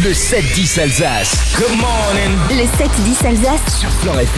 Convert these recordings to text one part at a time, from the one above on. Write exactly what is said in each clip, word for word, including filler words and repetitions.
Le sept dix Alsace. Good morning. Le sept dix Alsace Sur Fleure F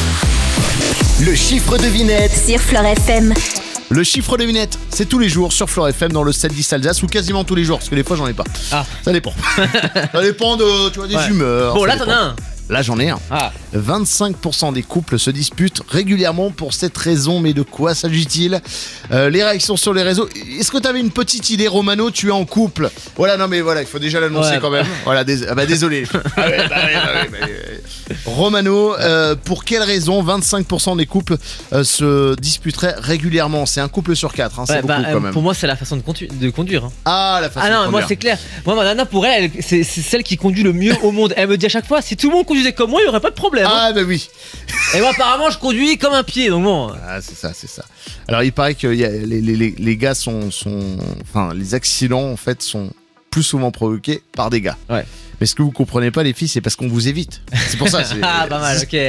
M. Le chiffre devinette sur Fleure F M. Le chiffre devinette, c'est tous les jours sur Fleure F M dans le sept dix Alsace, ou quasiment tous les jours, parce que des fois j'en ai pas. Ah. Ça dépend. Ça dépend de, tu vois, des Ouais. humeurs. Bon, ça là, dépend. t'en as un. Là, j'en ai un. Ah. vingt-cinq pour cent des couples se disputent régulièrement pour cette raison, mais de quoi s'agit-il? euh, Les réactions sur les réseaux. Est-ce que tu avais une petite idée, Romano? Tu es en couple. Voilà, non, mais voilà, il faut déjà l'annoncer Ouais. quand même. Voilà, dés- ah bah désolé. Ah ouais, bah ouais, bah ouais, bah ouais. Romano, euh, pour quelle raison vingt-cinq pour cent des couples euh, se disputeraient régulièrement? C'est un couple sur quatre, hein, c'est Ouais, beaucoup bah, quand euh, même. pour moi, c'est la façon de, condu- de conduire. hein. Ah, la façon Ah de non, moi conduire. c'est clair. Moi, ma nana, pour elle, elle- c'est, c'est celle qui conduit le mieux au monde. Elle me dit à chaque fois, si tout le monde conduisait comme moi, il n'y aurait pas de problème. hein. Ah, bah oui. Et moi, apparemment, je conduis comme un pied. Donc bon. Ah, c'est ça, c'est ça. Alors, il paraît que y a, les, les, les, les gars sont, sont. Enfin, les accidents, en fait, sont plus souvent provoqués par des gars. Ouais. Mais ce que vous comprenez pas, les filles, c'est parce qu'on vous évite. C'est pour ça. C'est... Ah, pas mal, ok,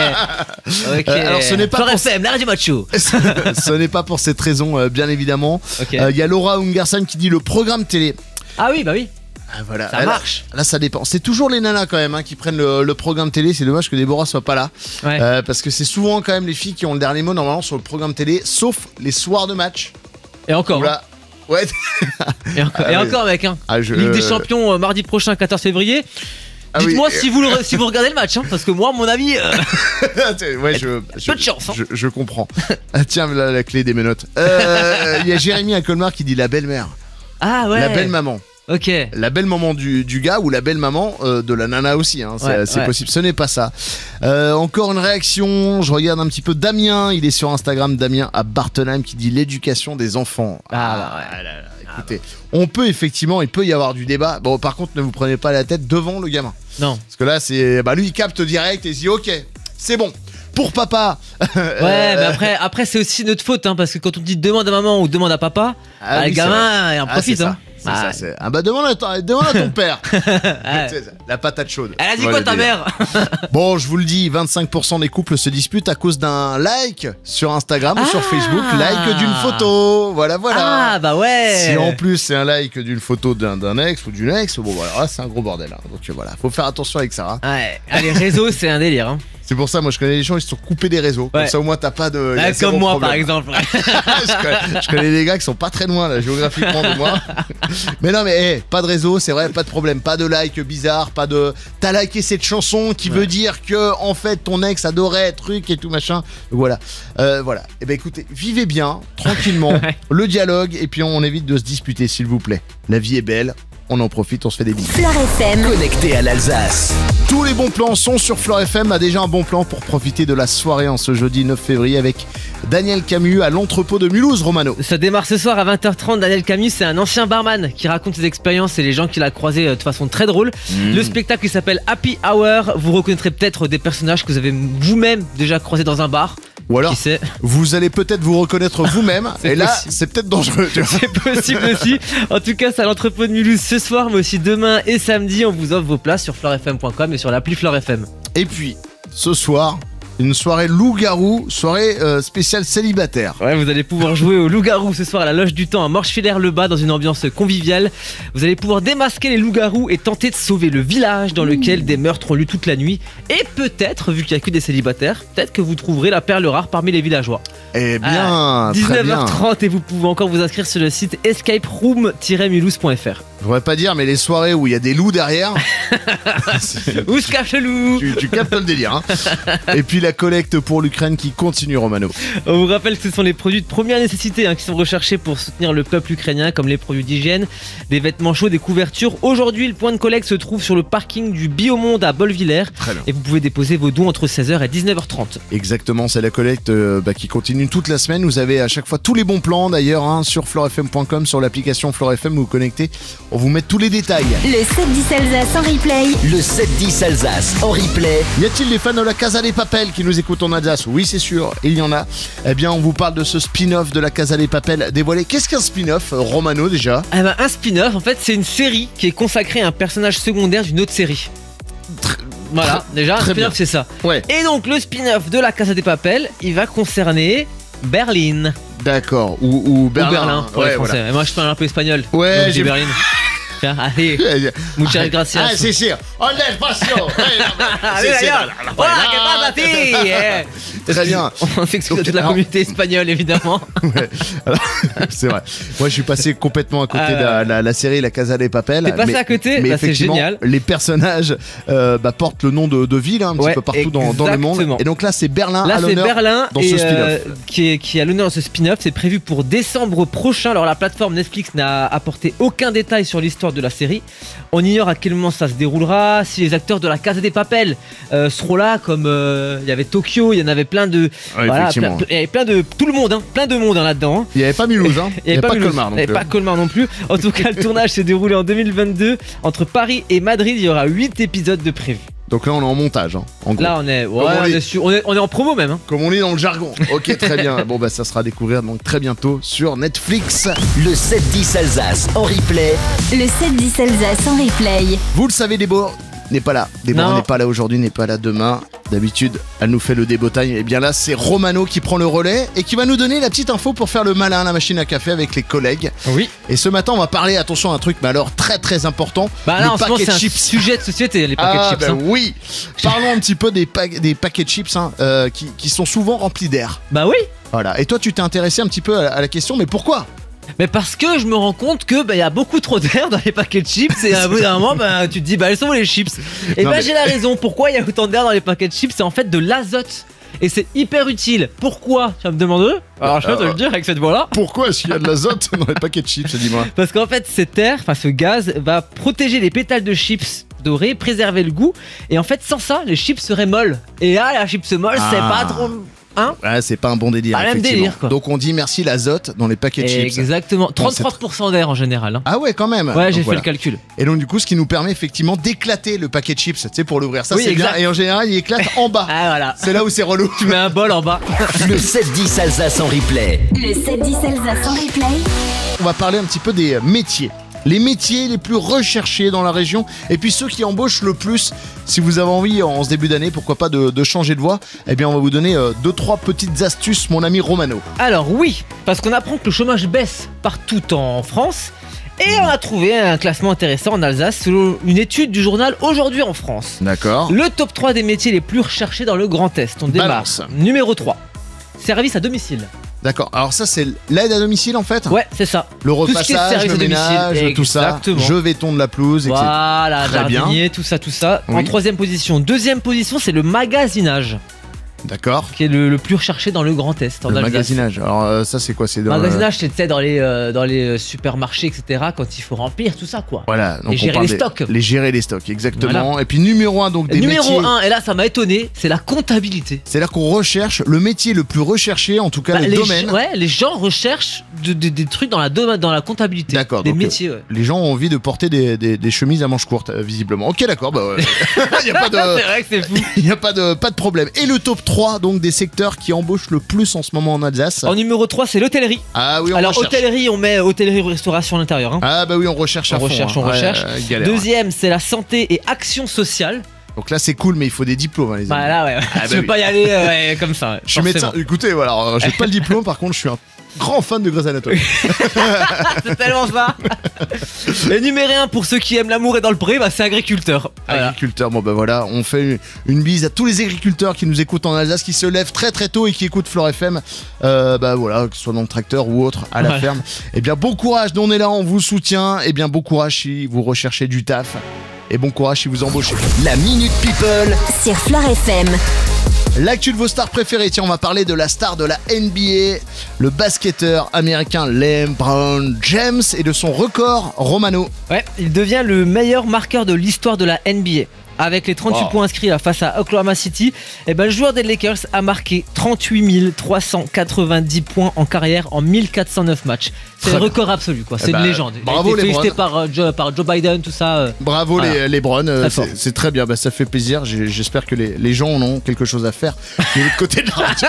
ok. Ok. Euh, alors, ce n'est pas Fleure pour- F M, la radio macho. Ce n'est pas pour cette raison, euh, bien évidemment. Ok. Il euh, y a Laura Ungerson qui dit le programme télé. Ah oui, bah oui. Ah, voilà. Ça Là- marche. Là, ça dépend. C'est toujours les nanas quand même hein, qui prennent le, le programme télé. C'est dommage que Déborah soit pas là. Ouais. Euh, parce que c'est souvent quand même les filles qui ont le dernier mot normalement sur le programme télé, sauf les soirs de match. Et encore. Où là- Ouais. Et encore, Ah et oui. encore, mec. Hein. Ah, je- Ligue des euh, Champions, euh, mardi prochain, quatorze février. Ah Dites-moi oui. si, vous le, si vous regardez le match, hein, parce que moi, à mon avis. euh, ouais, je, je, peu de chance, hein. je, je comprends. Ah, tiens, là, la clé des menottes. Euh, Il y a Jérémy à Colmar qui dit la belle-mère. Ah ouais. La belle-maman. Ok. La belle-maman du, du gars ou la belle-maman euh, de la nana aussi. Hein, c'est Ouais, c'est ouais. possible. Ce n'est pas ça. Euh, encore une réaction. Je regarde un petit peu Damien. Il est sur Instagram. Damien à Bartenheim qui dit l'éducation des enfants. Ah, bah ouais. là là, écoutez, on peut effectivement, il peut y avoir du débat. Bon, par contre, ne vous prenez pas la tête devant le gamin. Non. Parce que là, c'est, bah lui, il capte direct et il dit ok, c'est bon. Pour papa. Ouais, mais après, après c'est aussi notre faute, hein, parce que quand on dit demande à maman ou demande à papa, Ah bah, oui, le c'est gamin, il en Ah, profite. c'est ça. hein. C'est Ah, ça, c'est... Ah bah demande à ton, demande à ton père. ouais. C'est ça, la patate chaude. Elle a dit Voilà quoi le ta délire. mère? Bon, je vous le dis, vingt-cinq pour cent des couples se disputent à cause d'un like sur Instagram ou sur Ah. Facebook, like d'une photo. Voilà, voilà. Ah bah ouais. Si en plus c'est un like d'une photo d'un, d'un ex ou d'une ex, bon voilà, là, c'est un gros bordel. hein. Donc euh, voilà, faut faire attention avec ça. hein. Ouais. Ah, les réseaux, c'est un délire. Hein. C'est pour ça, moi je connais les gens, ils se sont coupés des réseaux. Comme Ouais. ça au moins t'as pas de. y a Ouais, zéro comme moi, problème. par exemple. je, connais, je connais des gars qui sont pas très loin là, géographiquement de moi. Mais non, mais hey, pas de réseau, c'est vrai, pas de problème. Pas de like bizarre, pas de. T'as liké cette chanson qui veut dire que en fait ton ex adorait truc et tout machin. Donc, voilà. Euh, voilà. Et ben écoutez, vivez bien, tranquillement, Ouais. le dialogue et puis on évite de se disputer s'il vous plaît. La vie est belle, on en profite, on se fait des bisous. Fleure F M. Connecté à l'Alsace. Tous les bons plans sont sur Fleure F M. A déjà un bon plan pour profiter de la soirée en ce jeudi neuf février avec Daniel Camus à l'entrepôt de Mulhouse, Romano. Ça démarre ce soir à vingt heures trente. Daniel Camus, c'est un ancien barman qui raconte ses expériences et les gens qu'il a croisés euh, de façon très drôle. Le spectacle il s'appelle Happy Hour. Vous reconnaîtrez peut-être des personnages que vous avez vous-même déjà croisés dans un bar. Ou alors, Qui sait? vous allez peut-être vous reconnaître vous-même. C'est Et là, possible. c'est peut-être dangereux. tu vois. C'est possible aussi. En tout cas, c'est à l'entrepôt de Mulhouse ce soir, mais aussi demain et samedi. On vous offre vos places sur fleur f m point com et sur l'appli Fleur F M. Et puis, ce soir, une soirée loup-garou, soirée euh, spéciale célibataire. Ouais, vous allez pouvoir jouer au loup-garou ce soir à la Loge du Temps à Morchefilère-le-Bas dans une ambiance conviviale. Vous allez pouvoir démasquer les loups-garous et tenter de sauver le village dans lequel des meurtres ont lieu toute la nuit. Et peut-être, vu qu'il n'y a que des célibataires, peut-être que vous trouverez la perle rare parmi les villageois. Eh bien, À très dix-neuf bien. heures trente et vous pouvez encore vous inscrire sur le site escape room tiret mulhouse point f r. Je voudrais pas dire, mais les soirées où il y a des loups derrière, c'est- Où se cache le loup? tu, tu captes le délire. Hein. Et puis la collecte pour l'Ukraine qui continue, Romano. On vous rappelle que ce sont les produits de première nécessité hein, qui sont recherchés pour soutenir le peuple ukrainien, comme les produits d'hygiène, des vêtements chauds, des couvertures. Aujourd'hui, le point de collecte se trouve sur le parking du Biomonde à Bolvillers. Très bien. Et vous pouvez déposer vos dons entre seize heures et dix-neuf heures trente. Exactement, c'est la collecte euh, bah, qui continue toute la semaine. Vous avez à chaque fois tous les bons plans d'ailleurs hein, sur fleur f m point com, sur l'application Fleur F M, vous vous connectez. On vous met tous les détails. Le sept dix Alsace en replay. Le sept dix Alsace en replay. Y a-t-il des fans de la Casa des Papel qui nous écoutent en Alsace? Oui, c'est sûr, il y en a. Eh bien, on vous parle de ce spin-off de la Casa des Papel dévoilé. Qu'est-ce qu'un spin-off, euh, Romano, déjà? Eh ben, un spin-off, en fait, c'est une série qui est consacrée à un personnage secondaire d'une autre série. Voilà, déjà, un très spin-off, bien. c'est ça. Ouais, Et donc, le spin-off de la Casa des Papel, il va concerner Berlin. d'accord. Ou, ou Berlin. Ou Berlin, pour ouais, les Français. voilà. Et moi, je parle un peu espagnol. Ouais, donc je dis j'ai- Berlin. Faire, allez, muchas gracias. Ah, si, si. On est patient. Allez, d'ailleurs. Voilà, que passe à ti. Très bien. On s'excuse Donc, de la alors- communauté espagnole, évidemment. Ouais. Alors, c'est vrai. Moi, je suis passé complètement à côté Ah, de la, la- la série La Casa des Papel. T'es passé mais- à côté. Mais Bah, c'est effectivement, génial. les personnages euh, bah, portent le nom de, de villes hein, un Ouais, petit peu partout dans, dans le monde. exactement. Et donc là, c'est Berlin Là, à c'est l'honneur. Berlin dans et, ce spin-off. euh, qui est, qui est à l'honneur dans ce spin-off. C'est prévu pour décembre prochain. Alors, la plateforme Netflix n'a apporté aucun détail sur l'histoire de la série. On ignore à quel moment ça se déroulera, si les acteurs de la Casa des Papel euh, seront là, comme euh, il y avait Tokyo, il y en avait plein de. Ouais, voilà, effectivement. plein, il y avait plein de. Tout le monde, hein, plein de monde hein, là-dedans. hein. Il n'y avait pas Mulhouse, hein. il n'y avait pas Mulhouse, Colmar non il y avait plus. pas Colmar non plus. En tout cas, le tournage s'est déroulé en deux mille vingt-deux. Entre Paris et Madrid, il y aura huit épisodes de prévus. Donc là, on est en montage, hein, en gros. Là, on est, ouais, Comme on on, dit. est sur- on, est, on est en promo même. hein. Comme on est dans le jargon. Ok, très bien. Bon, bah, ça sera à découvrir donc très bientôt sur Netflix. Le sept dix Alsace en replay. Le sept dix Alsace en replay. Vous le savez, Déborah n'est pas là. Déborah Non. n'est pas là aujourd'hui, n'est pas là demain. D'habitude, elle nous fait le débotaille. Et bien là, c'est Romano qui prend le relais et qui va nous donner la petite info pour faire le malin à la machine à café avec les collègues. Oui. Et ce matin, on va parler, attention, un truc, mais alors très très important. Bah le là, en ce moment, paquet c'est de un chips. sujet de société, les paquets Ah, de chips. bah hein. oui. Parlons un petit peu des, pa- des paquets de chips hein, euh, qui, qui sont souvent remplis d'air. Bah oui. Voilà. Et toi, tu t'es intéressé un petit peu à, à la question, mais pourquoi? Mais parce que je me rends compte que bah, y a beaucoup trop d'air dans les paquets de chips et à bout d'un moment bah, tu te dis bah elles sont où les chips. Et Non, bah mais- j'ai la raison. Pourquoi il y a autant d'air dans les paquets de chips? C'est en fait de l'azote. Et c'est hyper utile. Pourquoi? Tu vas me demander? Alors je peux te le dire avec cette voix là. Pourquoi est-ce qu'il y a de l'azote dans les paquets de chips, dis-moi? Parce qu'en fait cet air, enfin ce gaz va protéger les pétales de chips dorés, préserver le goût. Et en fait sans ça les chips seraient molles. Et là la chips molle c'est Ah. pas trop... Hein? Ouais, c'est pas un bon délire. Pas le même effectivement. délire, quoi. Donc on dit merci l'azote dans les paquets de chips. Exactement. trente-trois pour cent d'air en général. hein. Ah ouais, quand même. Ouais, Donc j'ai voilà. fait le calcul. Et donc du coup, ce qui nous permet effectivement d'éclater le paquet de chips, tu sais, pour l'ouvrir. Ça Oui, c'est bien. exact. Et en général, il éclate en bas. Ah voilà. C'est là où c'est relou. Tu mets un bol en bas. Le sept dix Alsace en replay. Le sept dix Alsace en replay. On va parler un petit peu des métiers. Les métiers les plus recherchés dans la région et puis ceux qui embauchent le plus. Si vous avez envie en ce début d'année, pourquoi pas de, de changer de voie, eh bien on va vous donner euh, deux trois petites astuces, mon ami Romano. Alors oui, parce qu'on apprend que le chômage baisse partout en France. Et on a trouvé un classement intéressant en Alsace selon une étude du journal Aujourd'hui en France. D'accord. Le top trois des métiers les plus recherchés dans le Grand Est. On démarre. Balance. Numéro trois. Service à domicile. D'accord. Alors ça c'est l'aide à domicile en fait. Ouais, c'est ça. Le Tout ce qui est repassage, service le à domicile. ménage, tout ça. Exactement. Je vais tondre la pelouse, et cetera. Voilà, Très bien. jardinier, tout ça, tout ça. En Oui. troisième position. Deuxième position, c'est le magasinage, D'accord. qui est le, le plus recherché dans le Grand Est. En Le Alsace. magasinage. Alors euh, ça c'est quoi? C'est dans le- Magasinage, c'est tu sais, dans les, euh, dans les supermarchés, et cetera, quand il faut remplir tout ça, quoi. Voilà. Donc Et on gérer parle les des- stocks. Les gérer les stocks, exactement. Et puis numéro un donc des Numéro métiers. un, et là ça m'a étonné, c'est la comptabilité. C'est-à-dire qu'on recherche le métier le plus recherché, en tout cas Bah, le les, domaine. ouais, les gens recherchent de- de- des trucs dans la, doma- dans la comptabilité. D'accord, Des donc, métiers, ouais. Les gens ont envie de porter des, des- des chemises à manches courtes, euh, visiblement. Ok, d'accord, bah ouais. Il n'y a pas de, c'est vrai que c'est fou. il y a pas de, pas de problème. Et le top trois donc des secteurs qui embauchent le plus en ce moment en Alsace. En numéro trois, c'est l'hôtellerie. Ah oui, on Alors, recherche. hôtellerie, on met hôtellerie-restauration à l'intérieur. hein. Ah bah oui, on recherche On à fond. recherche, on hein. Ouais, recherche. euh, galère. Deuxième, c'est la santé et action sociale. Donc là, c'est cool, mais il faut des diplômes, hein, les amis. Bah là, ouais, ouais. Ah, tu bah veux oui. pas y aller euh, ouais, comme ça. ouais, Je suis forcément. médecin. Écoutez, voilà, alors, j'ai pas le diplôme, par contre, je suis un grand fan de Grey's Anatomy. C'est tellement ça. Et numéro un, pour ceux qui aiment l'amour et dans le pré, bah, c'est agriculteur. Voilà. Agriculteur, bon bah voilà, on fait une, une bise à tous les agriculteurs qui nous écoutent en Alsace, qui se lèvent très très tôt et qui écoutent Flore F M, euh, bah voilà, que ce soit dans le tracteur ou autre, à la Voilà. ferme. Eh bien bon courage, nous on est là, on vous soutient, eh bien bon courage si vous recherchez du taf, et bon courage si vous embauchez. La Minute People. Sur Flore F M. L'actu de vos stars préférées, tiens on va parler de la star de la N B A, le basketteur américain LeBron James et de son record Romano. Ouais, il devient le meilleur marqueur de l'histoire de la N B A. Avec les trente-huit Wow. points inscrits là, face à Oklahoma City, eh ben, le joueur des Lakers a marqué trente-huit mille trois cent quatre-vingt-dix points en carrière en mille quatre cent neuf matchs. C'est Très le bien. record absolu, quoi. Eh C'est ben, une légende. Il bravo, a été félicité LeBron. par, euh, Joe, par Joe Biden, tout ça. euh. Bravo Voilà. les, les Browns, euh, Très fort. c'est c'est très bien, bah, ça fait plaisir. J'ai- J'espère que les, les gens en ont quelque chose à faire de l'autre côté de la radio.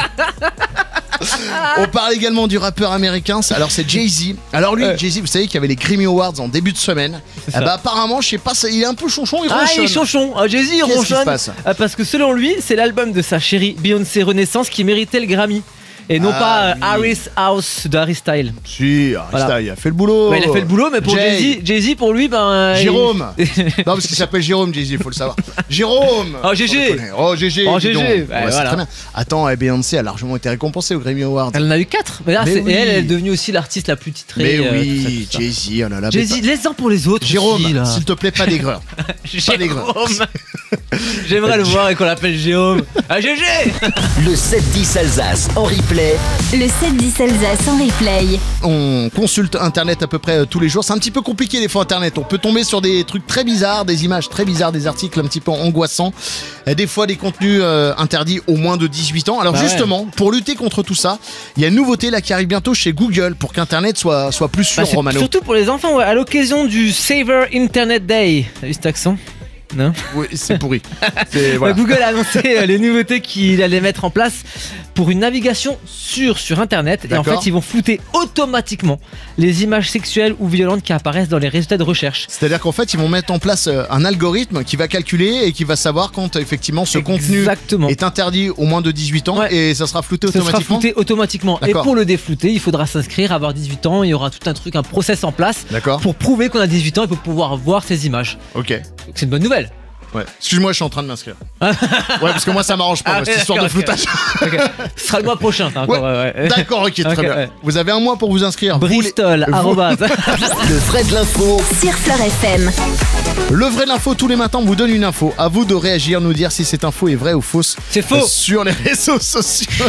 On parle également du rappeur américain, alors c'est Jay-Z. Alors lui, Ouais. Jay-Z, vous savez qu'il y avait les Grammy Awards en début de semaine. C'est Ah ça. bah apparemment, je sais pas, ça- il est un peu chonchon, il Ah, ronchonne. il est chonchon. Ah, Jay-Z, il Qu'est-ce qui se ronchonne. passe Ah, parce que selon lui, c'est l'album de sa chérie Beyoncé Renaissance qui méritait le Grammy. et non Ah, pas euh, oui. Harris House de Harry Styles. Si, ah, Voilà. ça, il a fait le boulot. Ouais, il a fait le boulot, mais pour Jay. Jay-Z, Jay-Z pour lui, ben. euh, Jérôme. il- Non, parce qu'il s'appelle Jérôme, Jay-Z, il faut le savoir. Jérôme. Oh, G G. Faut le connaître. Oh, G G. Oh, dis G G. donc. Ouais, Ouais, c'est voilà. très bien. Attends, eh, Beyoncé a largement été récompensée au Grammy Awards. Elle en a eu quatre. Mais là, Mais c'est- oui. et elle, elle est devenue aussi l'artiste la plus titrée. Mais euh, oui, tout ça, tout ça. Jay-Z, oh là là. mais Jay-Z, laisse-en pour les autres. Jérôme, aussi, là. s'il te plaît, pas d'aigreur. Pas d'aigreur. Jérôme. J'aimerais le voir et qu'on l'appelle Jérôme. Ah, G G. Le sept dix Alsace en replay. Le sept dix Alsace en replay. On consulte Internet à peu près euh, tous les jours. C'est un petit peu compliqué des fois Internet. On peut tomber sur des trucs très bizarres, des images très bizarres, des articles un petit peu angoissants. Et des fois des contenus euh, interdits aux moins de dix-huit ans. Alors Bah ouais. justement, pour lutter contre tout ça, il y a une nouveauté là qui arrive bientôt chez Google pour qu'Internet soit, soit plus sûr, Bah, c'est Romano. surtout pour les enfants, ouais, à l'occasion du Saver Internet Day. T'as vu cet accent? Non. Oui, c'est pourri. C'est, Bah, voilà. Google a annoncé euh, les nouveautés qu'il allait mettre en place pour une navigation sûre sur Internet. Et en D'accord. fait, ils vont flouter automatiquement les images sexuelles ou violentes qui apparaissent dans les résultats de recherche. C'est-à-dire qu'en fait, ils vont mettre en place euh, un algorithme qui va calculer et qui va savoir quand euh, effectivement ce contenu Exactement. est interdit aux moins de dix-huit ans Ouais. et ça sera flouté Ce sera automatiquement. flouté automatiquement. Et D'accord. pour le déflouter, il faudra s'inscrire, avoir dix-huit ans. Il y aura tout un truc, un process en place D'accord. pour prouver qu'on a dix-huit ans et pour pouvoir voir ces images. Ok. Donc c'est une bonne nouvelle. Ouais. Excuse-moi, je suis en train de m'inscrire. ouais, parce que moi ça m'arrange pas, Ah moi, cette ouais, histoire de d'accord, ok. floutage. Ok. Ce sera le mois prochain. t'as encore, ouais, ouais. D'accord, ok, très Ok, bien. ouais. Vous avez un mois pour vous inscrire. Vous, les- Bristol, vous- arrobase. Le vrai de l'info. Sur Fleur F M. Le vrai de l'info, tous les matins, on vous donne une info. À vous de réagir, nous dire si cette info est vraie ou fausse. C'est faux. Euh, Sur les réseaux sociaux.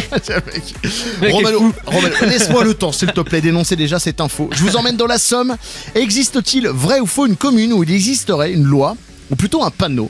Mec est Romano, fou. Romano, laisse-moi le temps, s'il te plaît, d'énoncer déjà cette info. Je vous emmène dans la Somme. Existe-t-il, vrai ou faux, une commune où il existerait une loi, ou plutôt un panneau,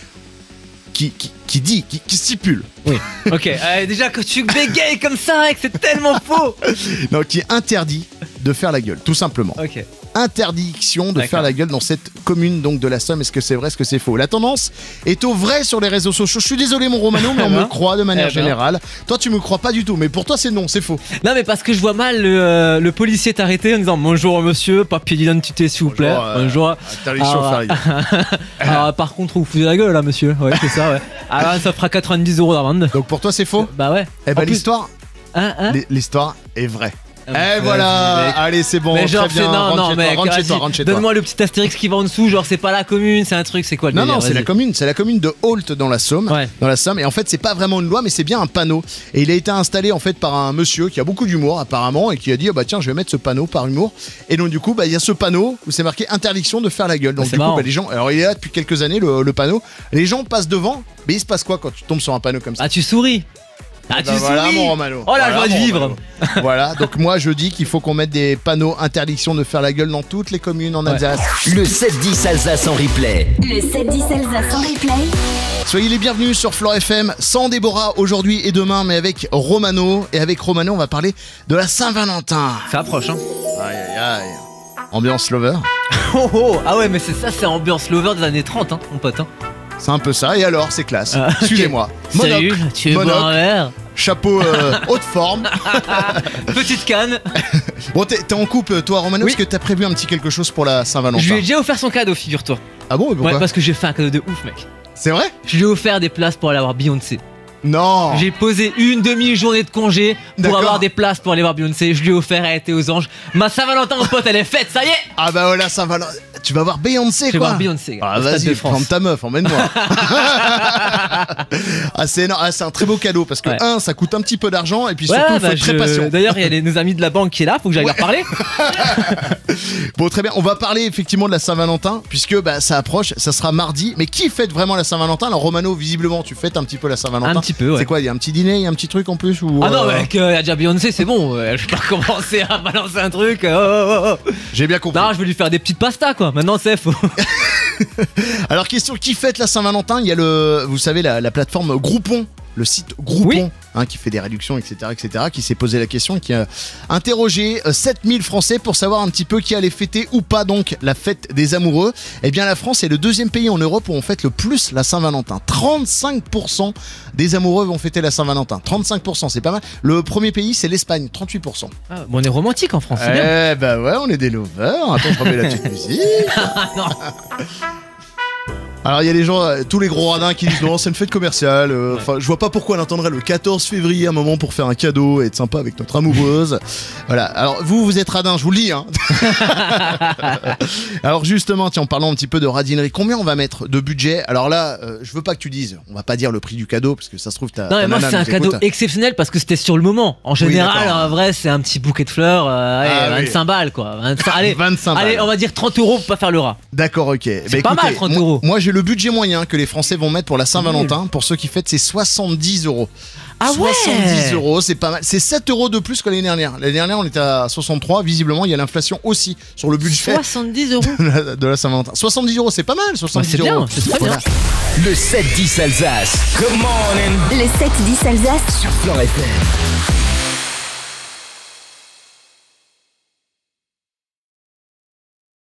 qui, qui, qui dit, qui, qui stipule, Ok, euh, déjà que tu bégayes comme ça, mec, c'est tellement faux. non, qui interdit de faire la gueule, tout simplement. Ok. Interdiction de D'accord. faire la gueule dans cette commune donc de la Somme. Est-ce que c'est vrai, est-ce que c'est faux? La tendance est au vrai sur les réseaux sociaux. Je suis désolé mon Romano, mais on Eh ben. me croit de manière Eh ben. générale. Toi tu me crois pas du tout, mais pour toi c'est non, c'est faux. Non, mais parce que je vois mal le, euh, le policier t'arrêter en disant bonjour monsieur, papier d'identité s'il vous plaît. Bonjour, euh, Bonjour. Interdiction de Ah, faire la gueule. Alors, par contre, vous foutez la gueule là, monsieur. Ouais, c'est ça, ouais. Alors, ça fera quatre-vingt-dix euros d'amende. Donc pour toi c'est faux? Bah ouais. Eh En ben plus- l'histoire, Hein, hein l'histoire est vraie. Ah, Eh vas-y, voilà, mec. allez c'est bon, Mais genre, très bien. c'est non, rentre non, chez toi, mec. rentre chez vas-y, toi, rentre chez toi. Donne-moi le petit astérix qui va en dessous. Genre, c'est pas la commune, c'est un truc, c'est quoi le Non, délire, non, c'est vas-y. la commune, c'est la commune de Holt dans la Somme, Ouais. dans la Somme. Et en fait, c'est pas vraiment une loi, mais c'est bien un panneau. Et il a été installé en fait par un monsieur qui a beaucoup d'humour apparemment et qui a dit ah bah tiens, je vais mettre ce panneau par humour. Et donc du coup, bah il y a ce panneau où c'est marqué interdiction de faire la gueule. Donc Ah, c'est du coup, marrant. bah, les gens, alors il est là depuis quelques années le, le panneau. Les gens passent devant, mais il se passe quoi quand tu tombes sur un panneau comme ça? Ah, tu souris. Ah, tu Bah, voilà souris. mon Romano. Oh la Voilà, joie de mon vivre. Romano. Voilà, donc moi je dis qu'il faut qu'on mette des panneaux interdiction de faire la gueule dans toutes les communes en Ouais. Alsace. Le sept dix Alsace en replay. Le sept dix Alsace en replay. Soyez les bienvenus sur Flore F M, sans Déborah aujourd'hui et demain, mais avec Romano. Et avec Romano, on va parler de la Saint-Valentin. Ça approche, hein. Aïe aïe aïe. Ambiance lover, Oh, oh. Ah ouais, mais c'est ça, c'est ambiance lover des années trente, hein, mon pote. Hein. c'est un peu ça. Et alors, c'est classe. Ah, ok. Excusez-moi. Salut, Monocle, tu veux boire un monocle, verre? chapeau euh, haute forme. Petite canne. Bon, t'es t'es en couple, toi, Romano, Oui. est-ce que t'as prévu un petit quelque chose pour la Saint-Valentin? Je lui ai déjà offert son cadeau, figure-toi. Ah bon, et pourquoi? Ouais, parce que j'ai fait un cadeau de ouf, mec. C'est vrai? Je lui ai offert des places pour aller voir Beyoncé. Non. J'ai posé une demi-journée de congé pour D'accord. avoir des places pour aller voir Beyoncé. Je lui ai offert, elle était aux anges. Ma Saint-Valentin, mon pote, elle est faite, ça y est. Ah bah voilà, Saint-Valentin. Tu vas voir Beyoncé, Je vais quoi. voir Beyoncé, Ah au Stade vas-y, de France. prends ta meuf, emmène-moi. ah c'est énorme. Ah, c'est un très beau cadeau parce que Ouais. un, ça coûte un petit peu d'argent et puis Ouais, surtout il faut bah, être très je- patient. D'ailleurs, il y a les- nos amis de la banque qui est là, faut que j'aille leur parler. Bon très bien, on va parler effectivement de la Saint-Valentin puisque bah, ça approche, ça sera mardi. Mais qui fête vraiment la Saint-Valentin? Alors Romano, visiblement, tu fêtes un petit peu la Saint-Valentin. Un petit peu, ouais. C'est quoi? Il y a un petit dîner, il y a un petit truc en plus ou Ah non, euh, mec, il y a déjà Beyoncé, c'est bon. euh, Je vais pas recommencer à balancer un truc. euh, oh, oh, oh. J'ai bien compris. Non, je vais lui faire des petites pastas, quoi. Maintenant, c'est faut. Alors question, qui fête la Saint-Valentin? Il y a le, vous savez, la, la plateforme Groupon, le site Groupon, Oui. hein, qui fait des réductions, et cetera, et cetera, qui s'est posé la question, qui a interrogé euh, sept mille Français pour savoir un petit peu qui allait fêter ou pas donc la fête des amoureux. Eh bien la France est le deuxième pays en Europe où on fête le plus la Saint-Valentin. trente-cinq pour cent des amoureux vont fêter la Saint-Valentin. trente-cinq pour cent, c'est pas mal. Le premier pays, c'est l'Espagne, trente-huit pour cent. Ah, bon, on est romantique en France, c'est bien. Eh bah ouais, on est des lovers. Attends, je remets la petite musique. Ah non. Alors il y a les gens, euh, tous les gros radins qui disent non, c'est une fête commerciale. euh, Enfin, je vois pas pourquoi elle attendrait le quatorze février un moment pour faire un cadeau et être sympa avec notre amoureuse. Voilà. Alors vous, vous êtes radin, je vous le dis. Hein. Alors justement, tiens, en parlant un petit peu de radinerie, combien on va mettre de budget? Alors là, euh, je veux pas que tu dises, on va pas dire le prix du cadeau parce que ça se trouve t'as. Non, mais ta moi, nana c'est un nous cadeau écoute. exceptionnel parce que c'était sur le moment. En général, d'accord. en vrai, c'est un petit bouquet de fleurs, euh, allez, Ah, oui. vingt-cinq balles, quoi. vingt-cinq allez, vingt-cinq allez, balles. on va dire trente euros pour pas faire le rat. D'accord, ok. C'est pas mal, trente moi, euros. Moi, j'ai le budget moyen que les Français vont mettre pour la Saint-Valentin. Pour ceux qui fêtent, c'est soixante-dix euros. Ah ouais. soixante-dix euros, c'est pas mal. C'est sept euros de plus que l'année dernière. L'année dernière, on était à soixante-trois. Visiblement, il y a l'inflation aussi sur le budget soixante-dix euros. de la, de la Saint-Valentin. soixante-dix euros, c'est pas mal. Bah, soixante-dix c'est bien, euros. c'est très bien. Le sept dix Alsace. Good morning. Le sept dix Alsace. Sur Flan F M.